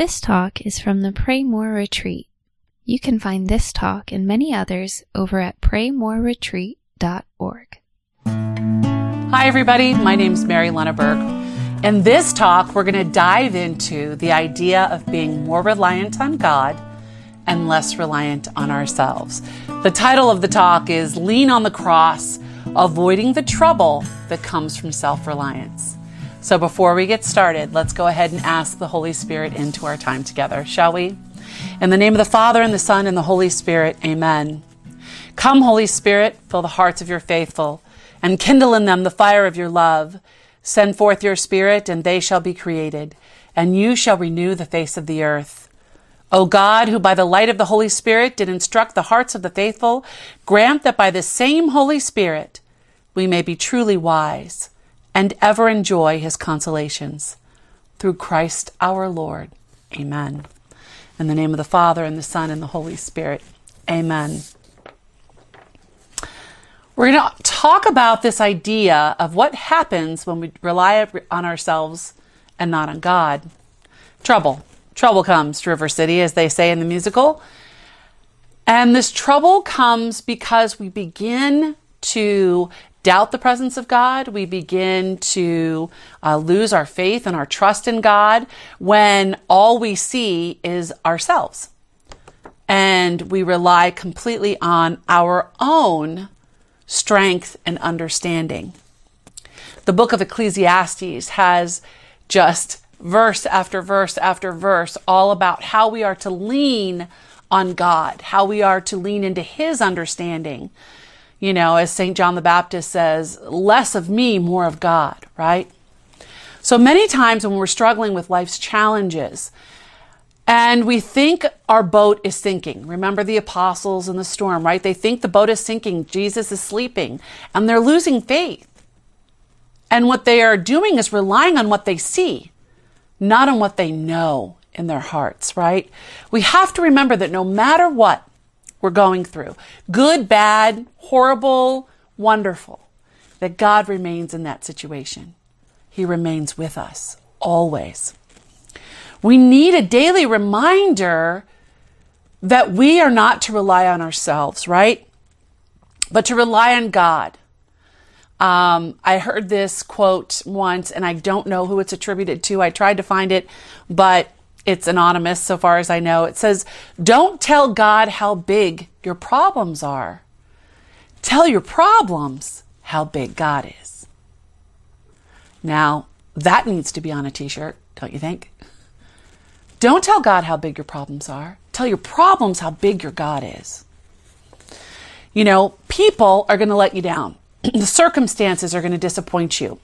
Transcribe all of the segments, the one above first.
This talk is from the Pray More Retreat. You can find this talk and many others over at praymoreretreat.org. Hi everybody, my name's Mary Lunneberg. In this talk, we're going to dive into the idea of being more reliant on God and less reliant on ourselves. The title of the talk is Lean on the Cross, Avoiding the Trouble That Comes from Self-Reliance. So before we get started, let's go ahead and ask the Holy Spirit into our time together, shall we? In the name of the Father, and the Son, and the Holy Spirit, amen. Come, Holy Spirit, fill the hearts of your faithful, and kindle in them the fire of your love. Send forth your Spirit, and they shall be created, and you shall renew the face of the earth. O God, who by the light of the Holy Spirit did instruct the hearts of the faithful, grant that by the same Holy Spirit we may be truly wise and ever enjoy his consolations. Through Christ our Lord. Amen. In the name of the Father, and the Son, and the Holy Spirit. Amen. We're going to talk about this idea of what happens when we rely on ourselves and not on God. Trouble. Trouble comes to River City, as they say in the musical. And this trouble comes because we begin to doubt the presence of God. We begin to lose our faith and our trust in God when all we see is ourselves. And we rely completely on our own strength and understanding. The book of Ecclesiastes has just verse after verse after verse all about how we are to lean on God, how we are to lean into his understanding. You know, as St. John the Baptist says, less of me, more of God, right? So many times when we're struggling with life's challenges and we think our boat is sinking, remember the apostles in the storm, right? They think the boat is sinking, Jesus is sleeping, and they're losing faith. And what they are doing is relying on what they see, not on what they know in their hearts, right? We have to remember that no matter what we're going through, good, bad, horrible, wonderful, that God remains in that situation. He remains with us always. We need a daily reminder that we are not to rely on ourselves, right? But to rely on God. I heard this quote once, and I don't know who it's attributed to. I tried to find it, but it's anonymous so far as I know. It says, "Don't tell God how big your problems are. Tell your problems how big God is." Now, that needs to be on a t-shirt, don't you think? Don't tell God how big your problems are. Tell your problems how big your God is. You know, people are going to let you down. The circumstances are going to disappoint you.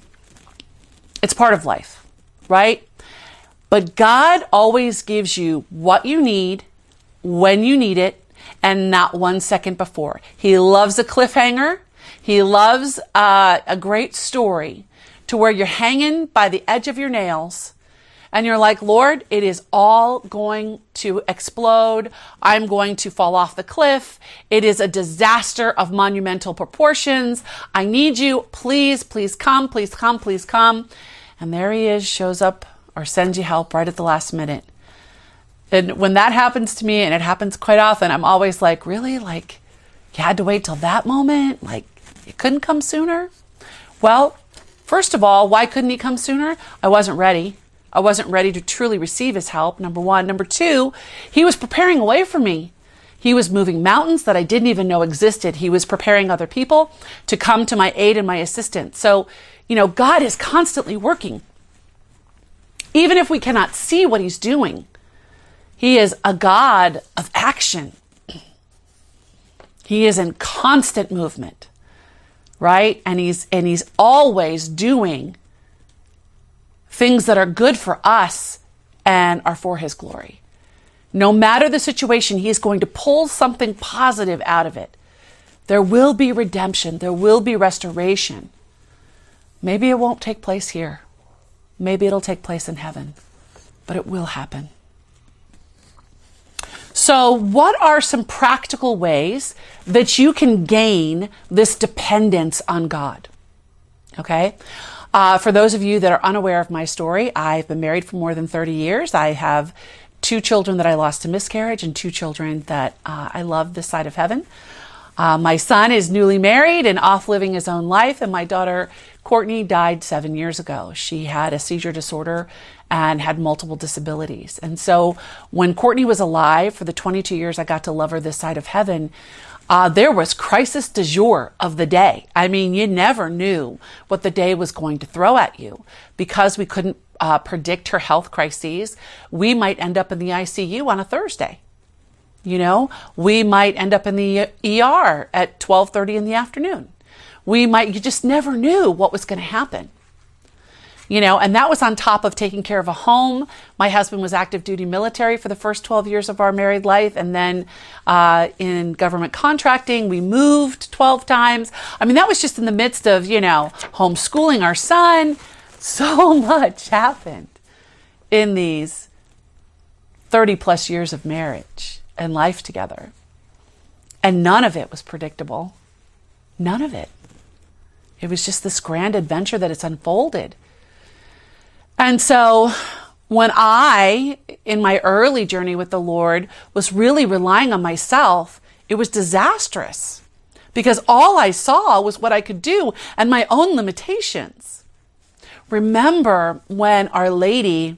It's part of life, right? But God always gives you what you need, when you need it, and not 1 second before. He loves a cliffhanger. He loves a great story to where you're hanging by the edge of your nails and you're like, Lord, it is all going to explode. I'm going to fall off the cliff. It is a disaster of monumental proportions. I need you. Please, please come, please come, please come. And there he is, shows up or sends you help right at the last minute. And when that happens to me, and it happens quite often, I'm always like, really? Like, you had to wait till that moment? Like, it couldn't come sooner? Well, first of all, why couldn't he come sooner? I wasn't ready. I wasn't ready to truly receive his help, number one. Number two, he was preparing a way for me. He was moving mountains that I didn't even know existed. He was preparing other people to come to my aid and my assistance. So, you know, God is constantly working. Even if we cannot see what he's doing, he is a God of action. He is in constant movement, right? And he's always doing things that are good for us and are for his glory. No matter the situation, he is going to pull something positive out of it. There will be redemption. There will be restoration. Maybe it won't take place here. Maybe it'll take place in heaven, but it will happen. So what are some practical ways that you can gain this dependence on God? Okay. For those of you that are unaware of my story, I've been married for more than 30 years. I have 2 children that I lost to miscarriage and 2 children that I love this side of heaven. My son is newly married and off living his own life, and my daughter Courtney died 7 years ago. She had a seizure disorder and had multiple disabilities. And so when Courtney was alive, for the 22 years I got to love her this side of heaven, there was crisis du jour of the day. I mean, you never knew what the day was going to throw at you. Because we couldn't predict her health crises, we might end up in the ICU on a Thursday. You know, we might end up in the ER at 12:30 in the afternoon. You just never knew what was going to happen. You know, and that was on top of taking care of a home. My husband was active duty military for the first 12 years of our married life. And then in government contracting, we moved 12 times. I mean, that was just in the midst of, you know, homeschooling our son. So much happened in these 30 plus years of marriage and life together. And none of it was predictable. None of it. It was just this grand adventure that it's unfolded. And so when I, in my early journey with the Lord, was really relying on myself, it was disastrous because all I saw was what I could do and my own limitations. Remember when Our Lady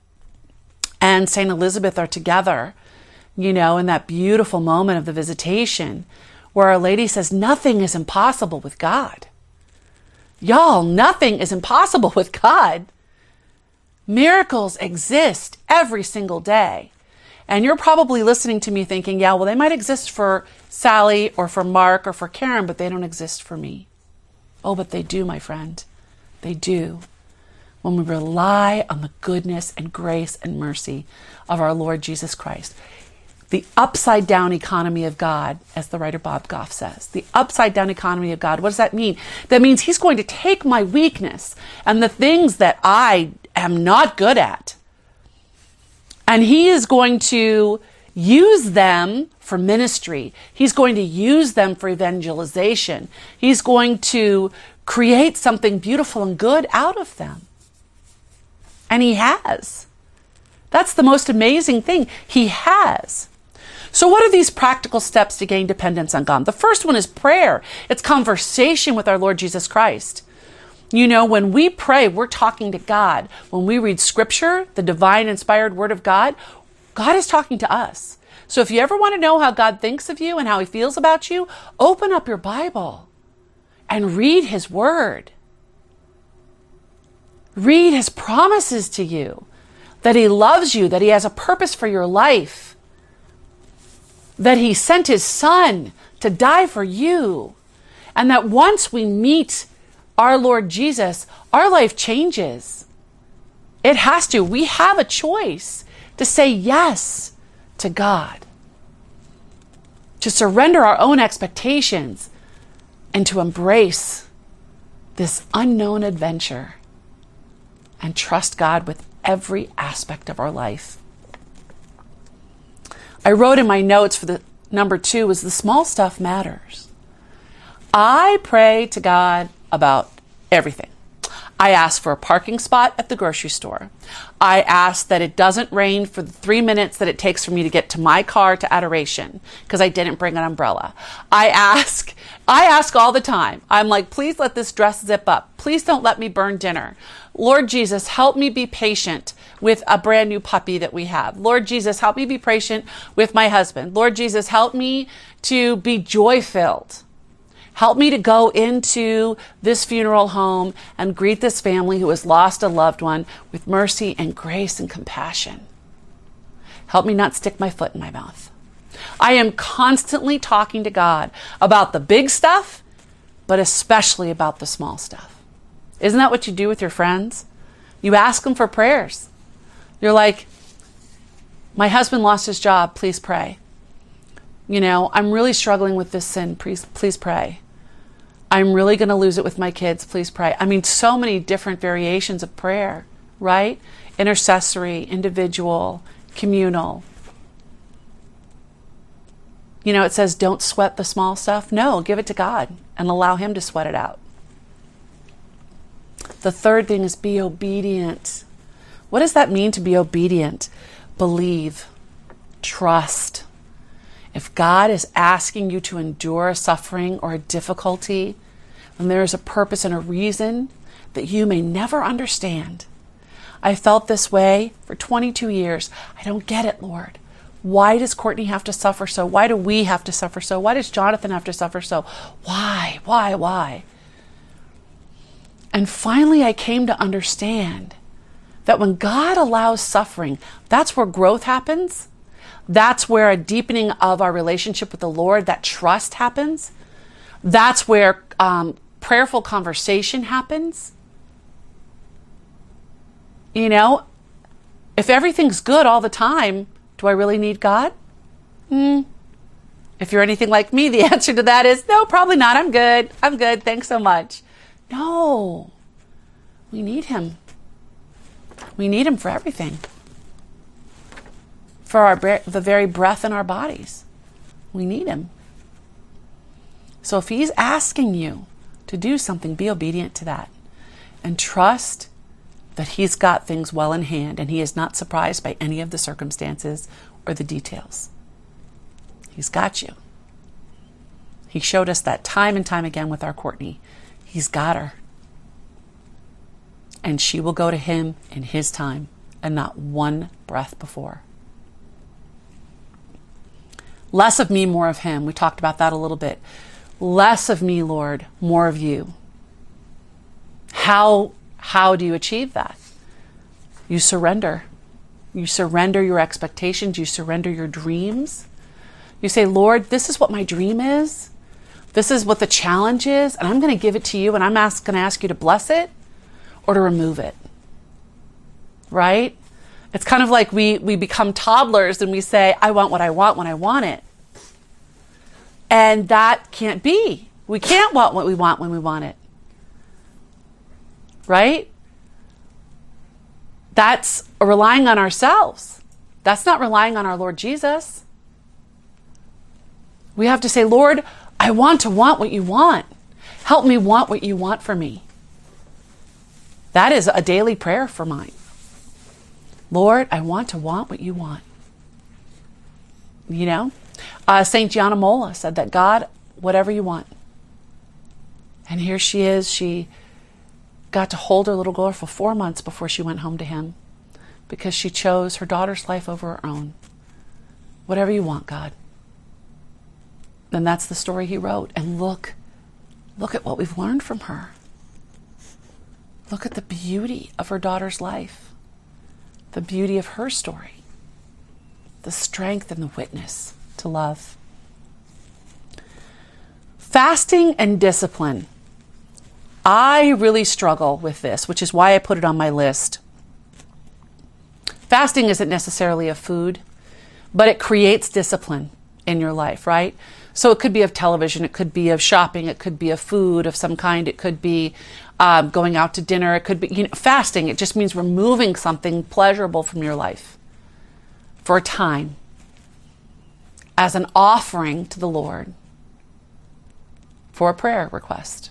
and St. Elizabeth are together, you know, in that beautiful moment of the visitation where Our Lady says, nothing is impossible with God. Y'all, nothing is impossible with God. Miracles exist every single day. And you're probably listening to me thinking, yeah, well, they might exist for Sally or for Mark or for Karen, but they don't exist for me. Oh, but they do, my friend. They do. When we rely on the goodness and grace and mercy of our Lord Jesus Christ. The upside down economy of God, as the writer Bob Goff says. The upside down economy of God. What does that mean? That means he's going to take my weakness and the things that I am not good at, and he is going to use them for ministry. He's going to use them for evangelization. He's going to create something beautiful and good out of them. And he has. That's the most amazing thing. He has. So what are these practical steps to gain dependence on God? The first one is prayer. It's conversation with our Lord Jesus Christ. You know, when we pray, we're talking to God. When we read scripture, the divine inspired word of God, God is talking to us. So if you ever want to know how God thinks of you and how he feels about you, open up your Bible and read his word. Read his promises to you, that he loves you, that he has a purpose for your life, that he sent his son to die for you, and that once we meet our Lord Jesus, our life changes. It has to. We have a choice to say yes to God, to surrender our own expectations, and to embrace this unknown adventure and trust God with every aspect of our life. I wrote in my notes for the number 2 was the small stuff matters. I pray to God about everything. I ask for a parking spot at the grocery store. I ask that it doesn't rain for the 3 minutes that it takes for me to get to my car to adoration because I didn't bring an umbrella. I ask all the time. I'm like, please let this dress zip up. Please don't let me burn dinner. Lord Jesus, help me be patient with a brand new puppy that we have. Lord Jesus, help me be patient with my husband. Lord Jesus, help me to be joy-filled. Help me to go into this funeral home and greet this family who has lost a loved one with mercy and grace and compassion. Help me not stick my foot in my mouth. I am constantly talking to God about the big stuff, but especially about the small stuff. Isn't that what you do with your friends? You ask them for prayers. You're like, my husband lost his job, please pray. You know, I'm really struggling with this sin, please pray. I'm really going to lose it with my kids, please pray. I mean, so many different variations of prayer, right? Intercessory, individual, communal. You know, it says don't sweat the small stuff. No, give it to God and allow him to sweat it out. The third thing is be obedient. What does that mean to be obedient? Believe, trust. If God is asking you to endure a suffering or a difficulty, then there is a purpose and a reason that you may never understand. I felt this way for 22 years. I don't get it, Lord. Why does Courtney have to suffer so? Why do we have to suffer so? Why does Jonathan have to suffer so? Why? And finally, I came to understand that when God allows suffering, that's where growth happens. That's where a deepening of our relationship with the Lord, that trust happens. That's where prayerful conversation happens. You know, if everything's good all the time, do I really need God? If you're anything like me, the answer to that is no, probably not. I'm good. Thanks so much. No, we need him. We need him for everything. For the very breath in our bodies. We need him. So if he's asking you to do something, be obedient to that. And trust that he's got things well in hand and he is not surprised by any of the circumstances or the details. He's got you. He showed us that time and time again with our Courtney. He's got her. And she will go to him in his time and not one breath before. Less of me, more of him. We talked about that a little bit. Less of me, Lord, more of you. How do you achieve that? You surrender. You surrender your expectations. You surrender your dreams. You say, Lord, this is what my dream is. This is what the challenge is. And I'm going to give it to you. And I'm going to ask you to bless it or to remove it. Right? It's kind of like we become toddlers and we say, I want what I want when I want it. And that can't be. We can't want what we want when we want it. Right? That's relying on ourselves. That's not relying on our Lord Jesus. We have to say, Lord, I want to want what you want. Help me want what you want for me. That is a daily prayer for mine. Lord, I want to want what you want. You know, St. Gianna Molla said that, God, whatever you want. And here she is. She got to hold her little girl for 4 months before she went home to him because she chose her daughter's life over her own. Whatever you want, God. And that's the story he wrote. And look at what we've learned from her. Look at the beauty of her daughter's life. The beauty of her story. The strength and the witness to love. Fasting and discipline. I really struggle with this, which is why I put it on my list. Fasting isn't necessarily a food, but it creates discipline in your life, right? So it could be of television, it could be of shopping, it could be of food of some kind, it could be going out to dinner, it could be, fasting. It just means removing something pleasurable from your life for a time as an offering to the Lord for a prayer request.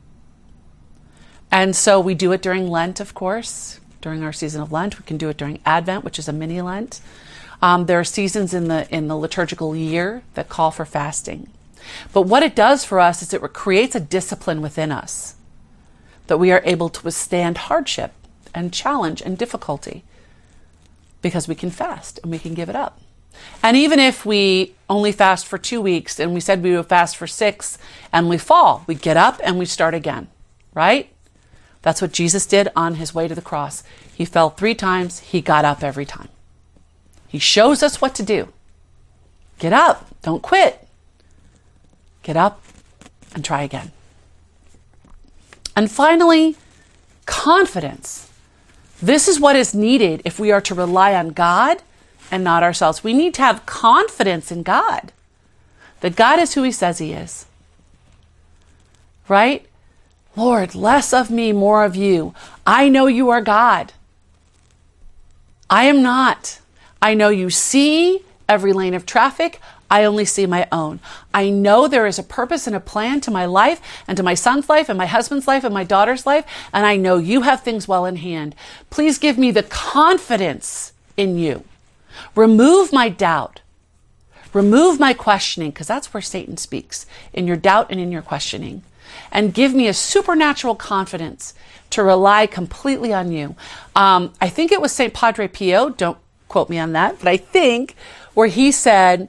And so we do it during Lent, of course, during our season of Lent. We can do it during Advent, which is a mini Lent. There are seasons in the liturgical year that call for fasting. But what it does for us is it creates a discipline within us that we are able to withstand hardship and challenge and difficulty because we can fast and we can give it up. And even if we only fast for 2 weeks and we said we would fast for 6 and we fall, we get up and we start again, right? That's what Jesus did on his way to the cross. He fell 3 times. He got up every time. He shows us what to do. Get up. Don't quit. Get up and try again. And finally, confidence. This is what is needed if we are to rely on God and not ourselves. We need to have confidence in God. That God is who he says he is. Right? Lord, less of me, more of you. I know you are God. I am not. I know you see every lane of traffic. I only see my own. I know there is a purpose and a plan to my life and to my son's life and my husband's life and my daughter's life. And I know you have things well in hand. Please give me the confidence in you. Remove my doubt. Remove my questioning, because that's where Satan speaks, in your doubt and in your questioning. And give me a supernatural confidence to rely completely on you. I think it was St. Padre Pio, don't quote me on that, but I think where he said,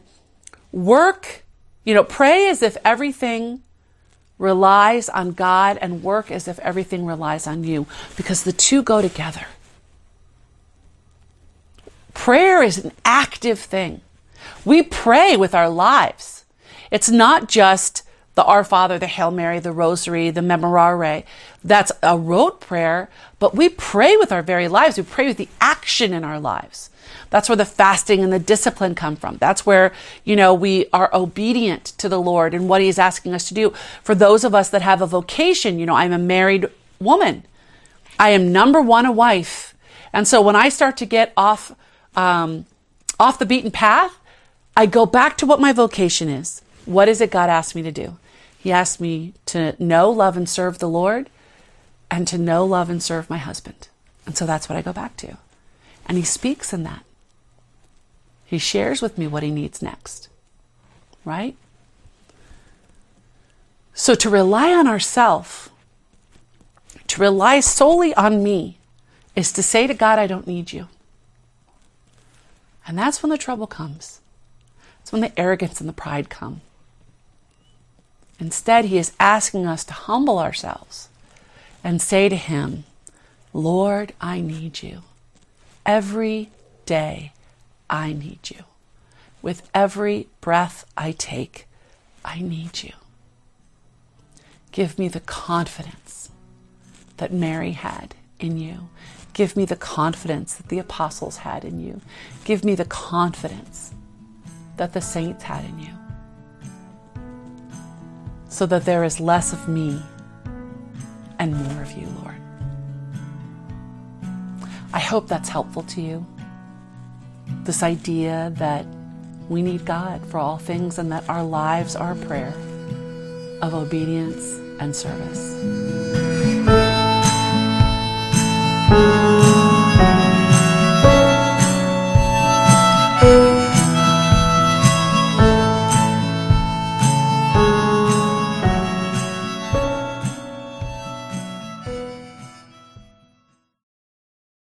pray as if everything relies on God and work as if everything relies on you, because the two go together. Prayer is an active thing. We pray with our lives. It's not just the Our Father, the Hail Mary, the Rosary, the Memorare. That's a rote prayer, but we pray with our very lives. We pray with the action in our lives. That's where the fasting and the discipline come from. That's where, we are obedient to the Lord and what He is asking us to do. For those of us that have a vocation, I'm a married woman. I am number one, a wife. And so when I start to get off the beaten path, I go back to what my vocation is. What is it God asked me to do? He asked me to know, love, and serve the Lord, and to know, love, and serve my husband. And so that's what I go back to. And He speaks in that. He shares with me what He needs next. Right? So to rely on ourselves, to rely solely on me, is to say to God, I don't need you. And that's when the trouble comes. It's when the arrogance and the pride come. Instead, He is asking us to humble ourselves and say to Him, Lord, I need you. Every day, I need you. With every breath I take, I need you. Give me the confidence that Mary had in you. Give me the confidence that the apostles had in you. Give me the confidence that the saints had in you, so that there is less of me and more of you, Lord. I hope that's helpful to you. This idea that we need God for all things and that our lives are a prayer of obedience and service.